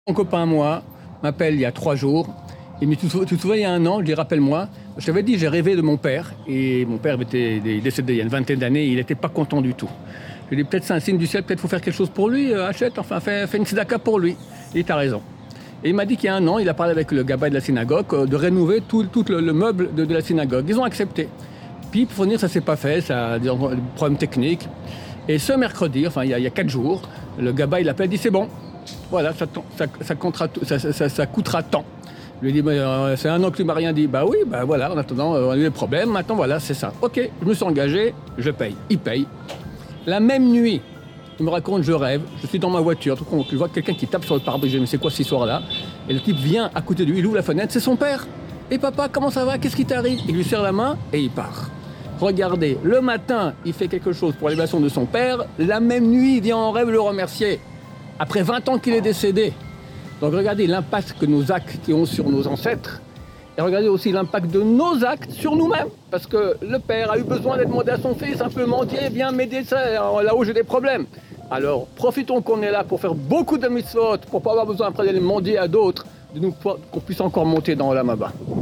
Mon copain, moi, m'appelle il y a 3 jours. Il me dit, tu te souviens, il y a 1 an, je dis, rappelle-moi. Je t'avais dit, j'ai rêvé de mon père. Et mon père était décédé il y a une vingtaine d'années. Il n'était pas content du tout. Je lui ai dit, peut-être c'est un signe du ciel, peut-être faut faire quelque chose pour lui. Achète, enfin, fais une tzedaka pour lui. Il dit, t'as raison. Et il m'a dit qu'il y a 1 an, il a parlé avec le gabbai de la synagogue de rénover tout le meuble de la synagogue. Ils ont accepté. Puis, pour finir, ça ne s'est pas fait. Ça a des problèmes techniques. Et ce mercredi, enfin, il y a 4 jours, le gabbai, il appelle, il dit, c'est bon. Voilà, ça coûtera tant. Je lui ai dit, c'est 1 an que tu m'as rien dit. Bah oui, bah voilà, en attendant, on a eu des problèmes, maintenant voilà, c'est ça. Ok, je me suis engagé, je paye. Il paye. La même nuit, il me raconte, je rêve, je suis dans ma voiture, je vois quelqu'un qui tape sur le pare-brise, je me dis, mais c'est quoi cette histoire-là? Et le type vient à côté de lui, il ouvre la fenêtre, c'est son père. Et papa, comment ça va? Qu'est-ce qui t'arrive? Il lui serre la main et il part. Regardez, le matin, il fait quelque chose pour l'élévation de son père. La même nuit, il vient en rêve le remercier. Après 20 ans qu'il est décédé. Donc regardez l'impact que nos actes ont sur nos ancêtres. Et regardez aussi l'impact de nos actes sur nous-mêmes. Parce que le père a eu besoin d'être demandé à son fils, un peu mendier, viens m'aider là où j'ai des problèmes. Alors profitons qu'on est là pour faire beaucoup de mitzvot, pour pas avoir besoin après d'aller mendier à d'autres, qu'on puisse encore monter dans l'Olam Haba.